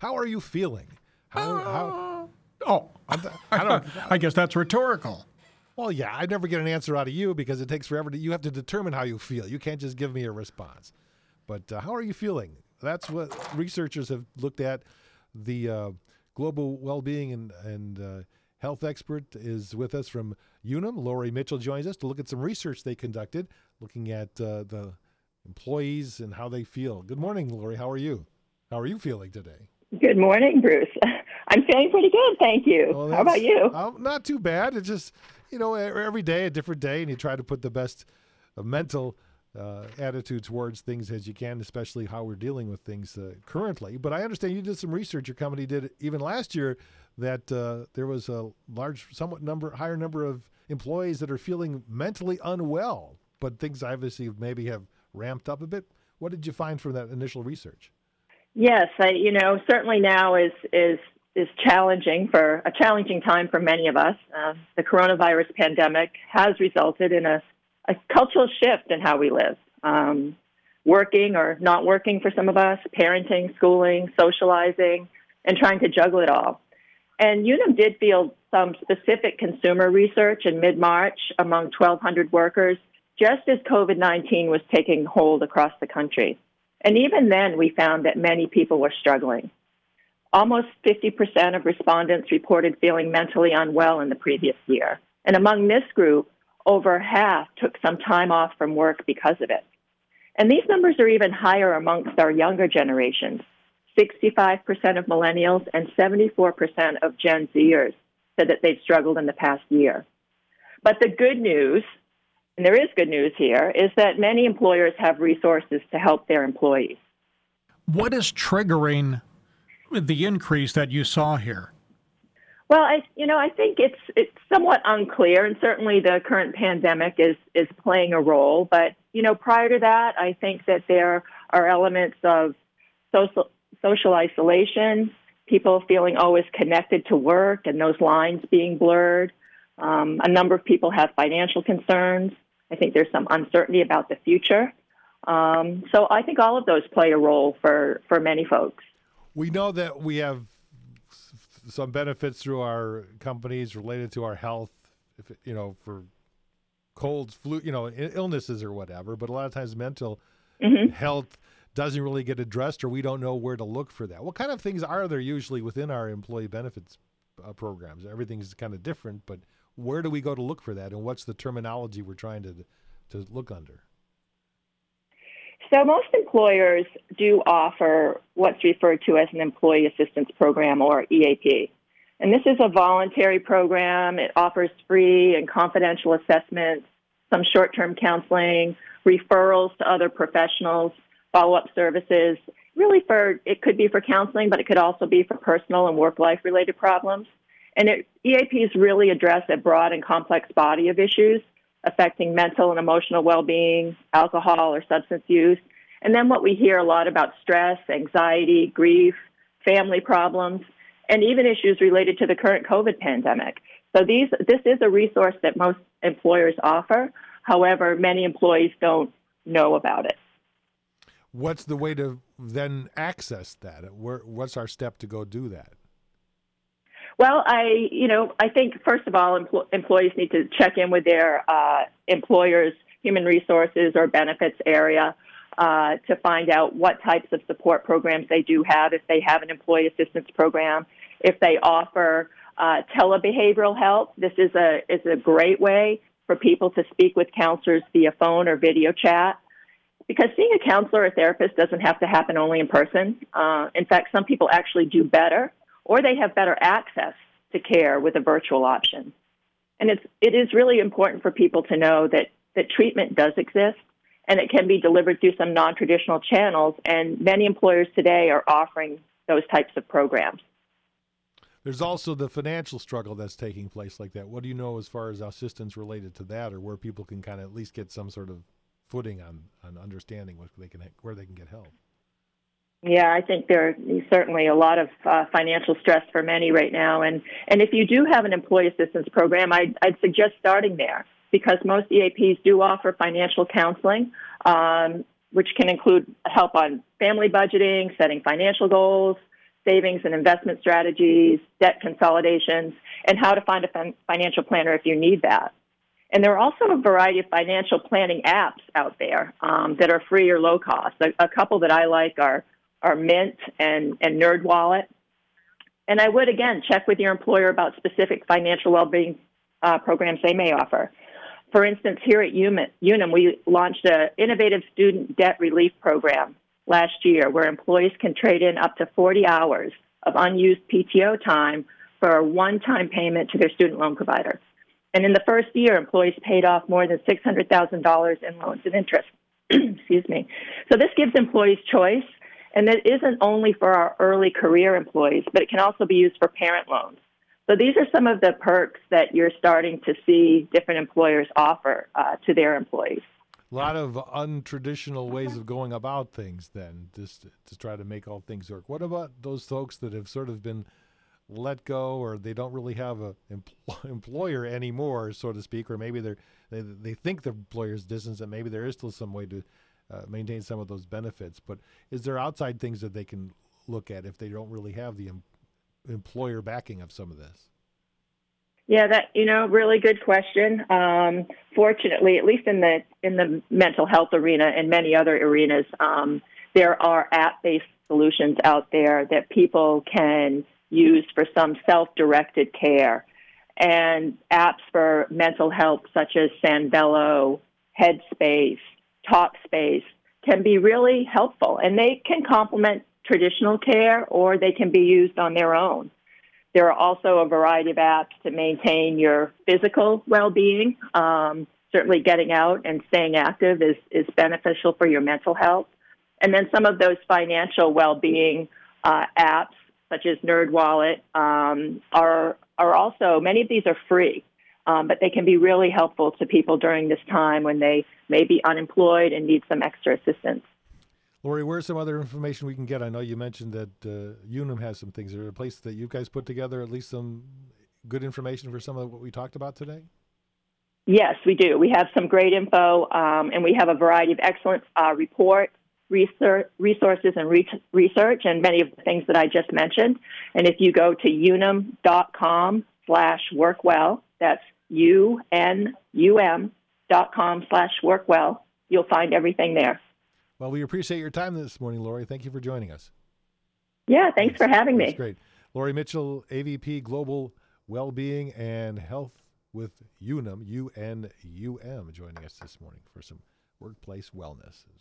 How are you feeling? How Oh, I don't. I guess that's rhetorical. Well, yeah, I never get an answer out of you because it takes forever. You have to determine how you feel. You can't just give me a response. But how are you feeling? That's what researchers have looked at. The global well-being and health expert is with us from Unum. Lori Mitchell joins us to look at some research they conducted, looking at the employees and how they feel. Good morning, Lori. How are you? How are you feeling today? Good morning, Bruce. I'm feeling pretty good, thank you. Well, how about you? Not too bad. It's just, every day a different day, and you try to put the best mental attitude towards things as you can, especially how we're dealing with things currently. But I understand you did some research. Your company did even last year that there was a higher number of employees that are feeling mentally unwell, but things obviously maybe have ramped up a bit. What did you find from that initial research? Yes, certainly now is challenging for a challenging time for many of us. The coronavirus pandemic has resulted in a cultural shift in how we live, working or not working for some of us, parenting, schooling, socializing, and trying to juggle it all. And Unum did field some specific consumer research in mid-March among 1,200 workers, just as COVID-19 was taking hold across the country. And even then, we found that many people were struggling. Almost 50% of respondents reported feeling mentally unwell in the previous year. And among this group, over half took some time off from work because of it. And these numbers are even higher amongst our younger generations. 65% of millennials and 74% of Gen Zers said that they've struggled in the past year. But the good news, and there is good news here, is that many employers have resources to help their employees. What is triggering the increase that you saw here? Well, I think it's somewhat unclear, and certainly the current pandemic is playing a role. But, prior to that, I think that there are elements of social isolation, people feeling always connected to work and those lines being blurred. A number of people have financial concerns. I think there's some uncertainty about the future. So I think all of those play a role for many folks. We know that we have some benefits through our companies related to our health, for colds, flu, illnesses or whatever. But a lot of times mental health doesn't really get addressed, or we don't know where to look for that. What kind of things are there usually within our employee benefits programs? Everything's kind of different, but where do we go to look for that, and what's the terminology we're trying to look under? So most employers do offer what's referred to as an employee assistance program, or EAP. And this is a voluntary program. It offers free and confidential assessments, some short-term counseling, referrals to other professionals, follow-up services. Really it could be for counseling, but it could also be for personal and work-life related problems. And EAPs really address a broad and complex body of issues affecting mental and emotional well-being, alcohol or substance use. And then what we hear a lot about stress, anxiety, grief, family problems, and even issues related to the current COVID pandemic. So this is a resource that most employers offer. However, many employees don't know about it. What's the way to then access that? What's our step to go do that? Well, I think, first of all, employees need to check in with their employer's human resources or benefits area to find out what types of support programs they do have, if they have an employee assistance program, if they offer telebehavioral help. This is a great way for people to speak with counselors via phone or video chat, because seeing a counselor or therapist doesn't have to happen only in person. In fact, some people actually do better, or they have better access to care with a virtual option. And it is really important for people to know that treatment does exist, and it can be delivered through some non-traditional channels, and many employers today are offering those types of programs. There's also the financial struggle that's taking place like that. What do you know as far as assistance related to that, or where people can kind of at least get some sort of footing on understanding where they can get help? Yeah, I think there's certainly a lot of financial stress for many right now. And if you do have an employee assistance program, I'd suggest starting there, because most EAPs do offer financial counseling, which can include help on family budgeting, setting financial goals, savings and investment strategies, debt consolidations, and how to find a financial planner if you need that. And there are also a variety of financial planning apps out there that are free or low cost. A couple that I like are Mint and NerdWallet. And I would, again, check with your employer about specific financial well-being programs they may offer. For instance, here at Unum, we launched an innovative student debt relief program last year where employees can trade in up to 40 hours of unused PTO time for a one-time payment to their student loan provider. And in the first year, employees paid off more than $600,000 in loans and interest. Excuse me. So this gives employees choice, and it isn't only for our early career employees, but it can also be used for parent loans. So these are some of the perks that you're starting to see different employers offer to their employees. A lot of untraditional ways of going about things then, just to try to make all things work. What about those folks that have sort of been let go, or they don't really have a employer anymore, so to speak, or maybe they think the employer's distant, and maybe there is still some way to maintain some of those benefits. But is there outside things that they can look at if they don't really have the employer backing of some of this? Yeah, really good question. Fortunately, at least in the mental health arena and many other arenas, there are app-based solutions out there that people can use for some self-directed care. And apps for mental health such as Sanbello, Headspace, Talkspace can be really helpful. And they can complement traditional care, or they can be used on their own. There are also a variety of apps to maintain your physical well-being. Certainly getting out and staying active is beneficial for your mental health. And then some of those financial well-being apps, such as NerdWallet, are also, many of these are free, but they can be really helpful to people during this time when they may be unemployed and need some extra assistance. Lori, where's some other information we can get? I know you mentioned that Unum has some things. Is there a place that you guys put together at least some good information for some of what we talked about today? Yes, we do. We have some great info, and we have a variety of excellent reports, resources, and research, and many of the things that I just mentioned. And if you go to unum.com/workwell, that's UNUM.com/workwell, you'll find everything there. Well, we appreciate your time this morning, Lori. Thank you for joining us. Yeah, thanks for having me. That's great. Lori Mitchell, AVP Global Wellbeing and Health with Unum, UNUM, joining us this morning for some workplace wellness.